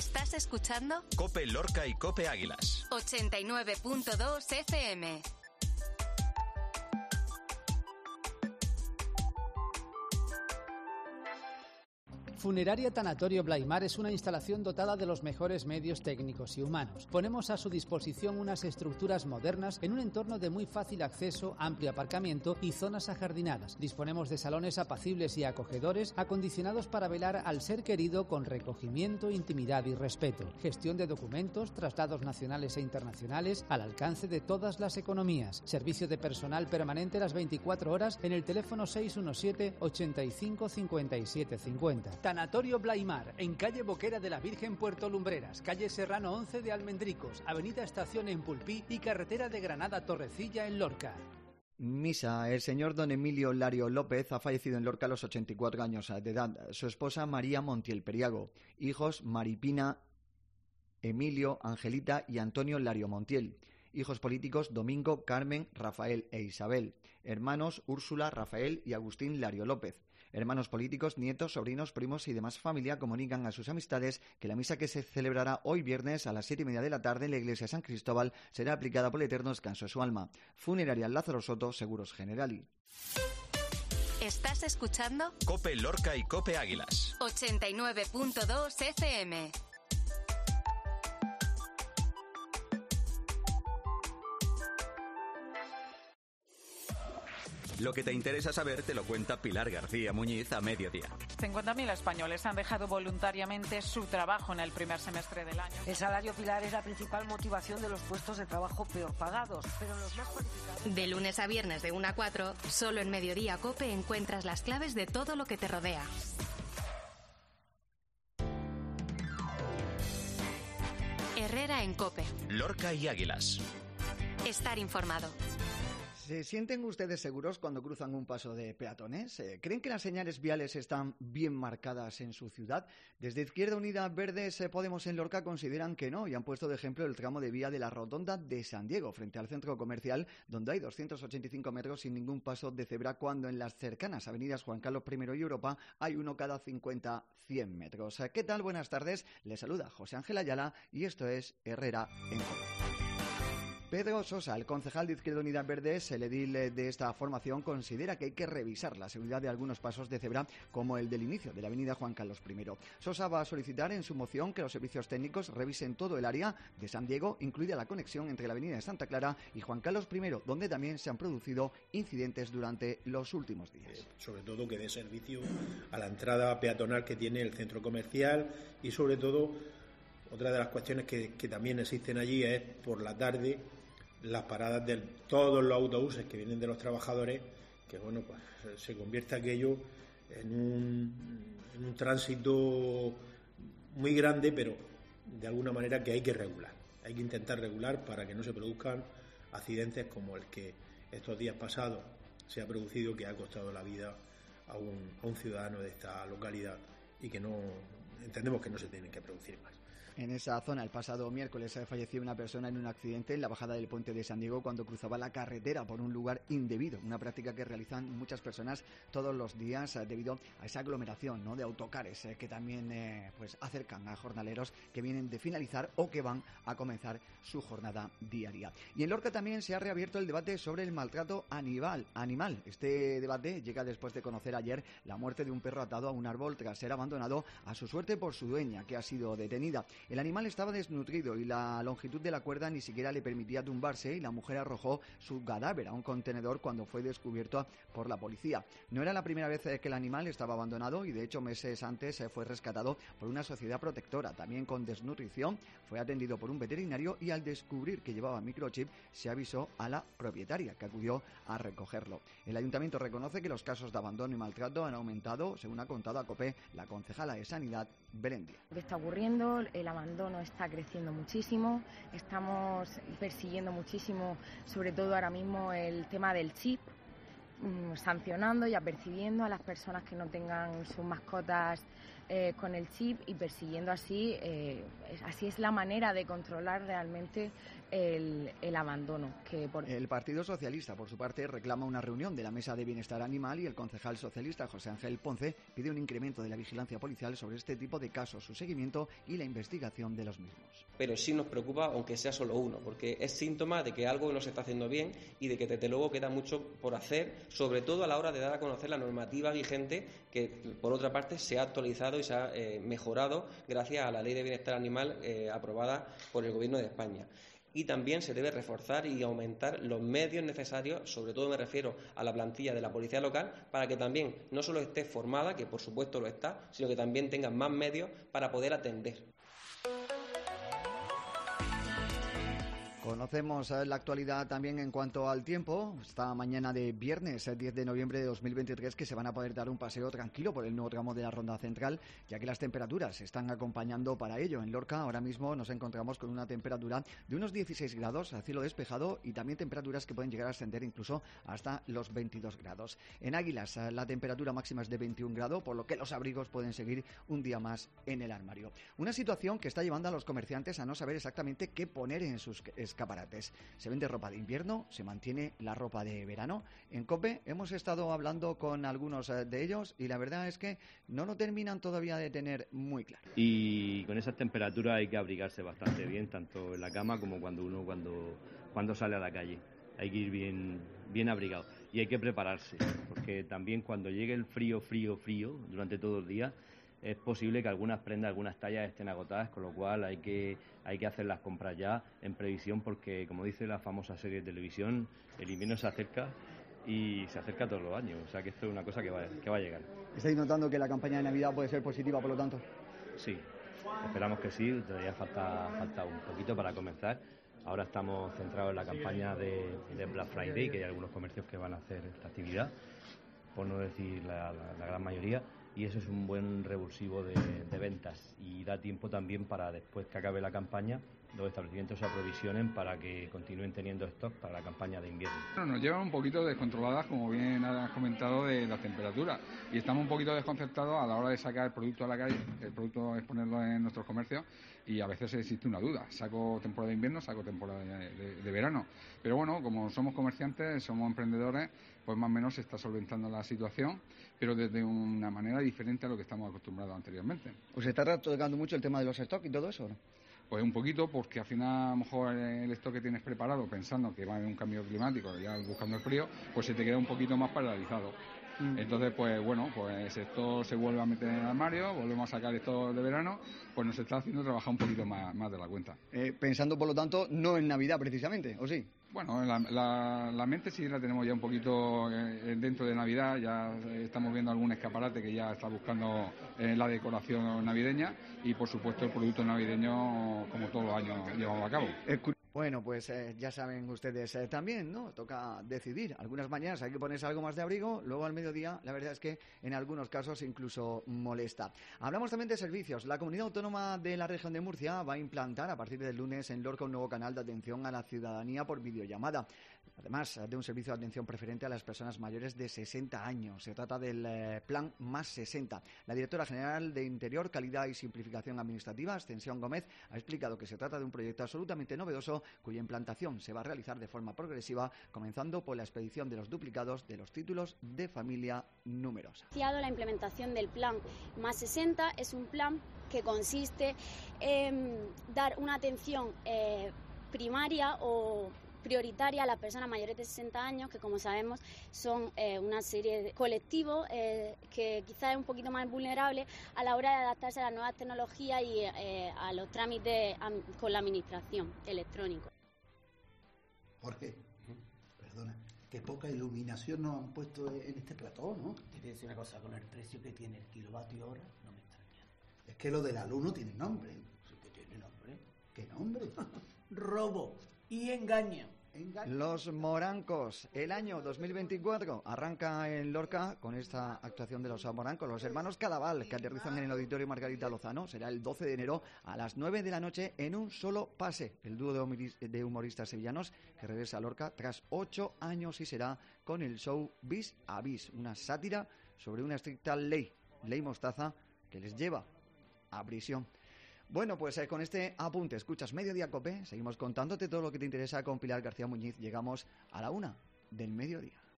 ¿Estás escuchando? COPE Lorca y COPE Águilas. 89.2 FM. Funeraria Tanatorio Blaimar es una instalación dotada de los mejores medios técnicos y humanos. Ponemos a su disposición unas estructuras modernas en un entorno de muy fácil acceso, amplio aparcamiento y zonas ajardinadas. Disponemos de salones apacibles y acogedores, acondicionados para velar al ser querido con recogimiento, intimidad y respeto. Gestión de documentos, traslados nacionales e internacionales al alcance de todas las economías. Servicio de personal permanente las 24 horas en el teléfono 617 85 57 50. Tanatorio Blaimar, en calle Boquera de la Virgen, Puerto Lumbreras, calle Serrano 11 de Almendricos, avenida Estación en Pulpí y carretera de Granada Torrecilla en Lorca. Misa. El señor don Emilio Lario López ha fallecido en Lorca a los 84 años de edad. Su esposa María Montiel Periago. Hijos Maripina, Emilio, Angelita y Antonio Lario Montiel. Hijos políticos Domingo, Carmen, Rafael e Isabel. Hermanos Úrsula, Rafael y Agustín Lario López. Hermanos políticos, nietos, sobrinos, primos y demás familia comunican a sus amistades que la misa que se celebrará hoy viernes a las 7:30 de la tarde en la iglesia de San Cristóbal será aplicada por el eterno descanso de su alma. Funeraria Lázaro Soto, Seguros Generali. ¿Estás escuchando? COPE Lorca y COPE Águilas. 89.2 FM. Lo que te interesa saber te lo cuenta Pilar García Muñiz a mediodía. 50.000 españoles han dejado voluntariamente su trabajo en el primer semestre del año. El salario, Pilar, es la principal motivación de los puestos de trabajo peor pagados, pero los más cualificados... De lunes a viernes de 1 a 4, solo en Mediodía COPE encuentras las claves de todo lo que te rodea. Herrera en COPE. Lorca y Águilas. Estar informado. ¿Se sienten ustedes seguros cuando cruzan un paso de peatones? ¿Creen que las señales viales están bien marcadas en su ciudad? Desde Izquierda Unida Verdes Podemos en Lorca consideran que no y han puesto de ejemplo el tramo de vía de la Rotonda de San Diego frente al centro comercial, donde hay 285 metros sin ningún paso de cebra, cuando en las cercanas avenidas Juan Carlos I y Europa hay uno cada 50-100 metros. ¿Qué tal? Buenas tardes. Les saluda José Ángel Ayala y esto es Herrera en COPE. Pedro Sosa, el concejal de Izquierda Unida Verdes, el edil de esta formación, considera que hay que revisar la seguridad de algunos pasos de cebra, como el del inicio de la avenida Juan Carlos I. Sosa va a solicitar en su moción que los servicios técnicos revisen todo el área de San Diego, incluida la conexión entre la avenida de Santa Clara y Juan Carlos I, donde también se han producido incidentes durante los últimos días. Sobre todo que dé servicio a la entrada peatonal que tiene el centro comercial y sobre todo, otra de las cuestiones que también existen allí es por la tarde las paradas de todos los autobuses que vienen de los trabajadores, que bueno, pues se convierte aquello en un tránsito muy grande, pero de alguna manera que hay que regular. Hay que intentar regular para que no se produzcan accidentes como el que estos días pasados se ha producido, que ha costado la vida a un ciudadano de esta localidad y que no entendemos que no se tienen que producir más. En esa zona, el pasado miércoles falleció una persona en un accidente en la bajada del puente de San Diego cuando cruzaba la carretera por un lugar indebido, una práctica que realizan muchas personas todos los días debido a esa aglomeración, ¿no?, de autocares que también pues acercan a jornaleros que vienen de finalizar o que van a comenzar su jornada diaria. Y en Lorca también se ha reabierto el debate sobre el maltrato animal. Este debate llega después de conocer ayer la muerte de un perro atado a un árbol tras ser abandonado a su suerte por su dueña, que ha sido detenida. El animal estaba desnutrido y la longitud de la cuerda ni siquiera le permitía tumbarse, y la mujer arrojó su cadáver a un contenedor cuando fue descubierto por la policía. No era la primera vez que el animal estaba abandonado y de hecho meses antes fue rescatado por una sociedad protectora, también con desnutrición. Fue atendido por un veterinario y al descubrir que llevaba microchip se avisó a la propietaria, que acudió a recogerlo. El ayuntamiento reconoce que los casos de abandono y maltrato han aumentado, según ha contado a COPE la concejala de Sanidad, Belén Díaz. ¿Qué está ocurriendo? El abandono está creciendo muchísimo, estamos persiguiendo muchísimo, sobre todo ahora mismo, el tema del chip, sancionando y apercibiendo a las personas que no tengan sus mascotas con el chip y persiguiendo así es la manera de controlar realmente el abandono. El Partido Socialista, por su parte, reclama una reunión de la Mesa de Bienestar Animal y el concejal socialista José Ángel Ponce pide un incremento de la vigilancia policial sobre este tipo de casos, su seguimiento y la investigación de los mismos. Pero sí nos preocupa, aunque sea solo uno, porque es síntoma de que algo no se está haciendo bien y de que desde luego queda mucho por hacer, sobre todo a la hora de dar a conocer la normativa vigente que, por otra parte, se ha actualizado y se ha mejorado gracias a la Ley de Bienestar Animal aprobada por el Gobierno de España. Y también se debe reforzar y aumentar los medios necesarios, sobre todo me refiero a la plantilla de la policía local, para que también no solo esté formada, que por supuesto lo está, sino que también tengan más medios para poder atender. Conocemos la actualidad también en cuanto al tiempo. Esta mañana de viernes 10 de noviembre de 2023 que se van a poder dar un paseo tranquilo por el nuevo tramo de la Ronda Central, ya que las temperaturas se están acompañando para ello. En Lorca ahora mismo nos encontramos con una temperatura de unos 16 grados a cielo despejado y también temperaturas que pueden llegar a ascender incluso hasta los 22 grados. En Águilas la temperatura máxima es de 21 grados, por lo que los abrigos pueden seguir un día más en el armario. Una situación que está llevando a los comerciantes a no saber exactamente qué poner en sus escaparates. Se vende ropa de invierno, se mantiene la ropa de verano. En COPE hemos estado hablando con algunos de ellos y la verdad es que no lo terminan todavía de tener muy claro. Y con esas temperaturas hay que abrigarse bastante bien, tanto en la cama como cuando sale a la calle. Hay que ir bien abrigado y hay que prepararse, porque también cuando llegue el frío durante todo el día, es posible que algunas prendas, algunas tallas estén agotadas, con lo cual hay que hacer las compras ya en previsión, porque como dice la famosa serie de televisión, el invierno se acerca y se acerca todos los años, o sea que esto es una cosa que va a llegar. ¿Estáis notando que la campaña de Navidad puede ser positiva, por lo tanto? Sí, esperamos que sí, todavía falta un poquito para comenzar. Ahora estamos centrados en la campaña de Black Friday, que hay algunos comercios que van a hacer esta actividad, por no decir la gran mayoría, y eso es un buen revulsivo de ventas y da tiempo también para, después que acabe la campaña, los establecimientos se aprovisionen para que continúen teniendo stock para la campaña de invierno. Nos llevan un poquito descontroladas, como bien has comentado, de las temperaturas, y estamos un poquito desconcertados a la hora de sacar el producto a la calle. El producto es ponerlo en nuestros comercios y a veces existe una duda: saco temporada de invierno, saco temporada de verano. Pero bueno, como somos comerciantes, somos emprendedores, pues más o menos se está solventando la situación, pero desde una manera diferente a lo que estamos acostumbrados anteriormente. ¿Os está tocando mucho el tema de los stocks y todo eso, ¿no? Pues un poquito, porque al final a lo mejor el stock que tienes preparado pensando que va a haber un cambio climático, ya buscando el frío, pues se te queda un poquito más paralizado. Entonces, pues bueno, pues esto se vuelve a meter en el armario, volvemos a sacar esto de verano, pues nos está haciendo trabajar un poquito más de la cuenta. Pensando, por lo tanto, no en Navidad precisamente, ¿o sí? Bueno, la mente sí la tenemos ya un poquito dentro de Navidad, ya estamos viendo algún escaparate que ya está buscando la decoración navideña y, por supuesto, el producto navideño, como todos los años, llevamos a cabo. Bueno, pues ya saben ustedes también, ¿no? Toca decidir. Algunas mañanas hay que ponerse algo más de abrigo, luego al mediodía la verdad es que en algunos casos incluso molesta. Hablamos también de servicios. La Comunidad Autónoma de la Región de Murcia va a implantar a partir del lunes en Lorca un nuevo canal de atención a la ciudadanía por videollamada. Además de un servicio de atención preferente a las personas mayores de 60 años. Se trata del plan Más 60. La directora general de Interior, Calidad y Simplificación Administrativa, Ascensión Gómez, ha explicado que se trata de un proyecto absolutamente novedoso cuya implantación se va a realizar de forma progresiva, comenzando por la expedición de los duplicados de los títulos de familia numerosa. La implementación del plan Más 60 es un plan que consiste en dar una atención primaria o prioritaria a las personas mayores de 60 años, que como sabemos son una serie de colectivos que quizás es un poquito más vulnerable a la hora de adaptarse a las nuevas tecnologías y a los trámites con la administración electrónica. Jorge, perdona, qué poca iluminación nos han puesto en este plató, ¿no? Te voy a decir una cosa, con el precio que tiene el kilovatio hora, no me extraña. Es que lo del alumno tiene nombre. Sí que tiene nombre. ¿Qué nombre? Robo y engaño. Los Morancos, el año 2024 arranca en Lorca con esta actuación de los Morancos, los hermanos Cadaval, que aterrizan en el Auditorio Margarita Lozano. Será el 12 de enero a las 9 de la noche en un solo pase. El dúo de humoristas sevillanos que regresa a Lorca tras 8 años y será con el show Bis a Bis, una sátira sobre una estricta ley mostaza que les lleva a prisión. Bueno, pues con este apunte escuchas Mediodía COPE, seguimos contándote todo lo que te interesa con Pilar García Muñiz. Llegamos a la 1 del mediodía.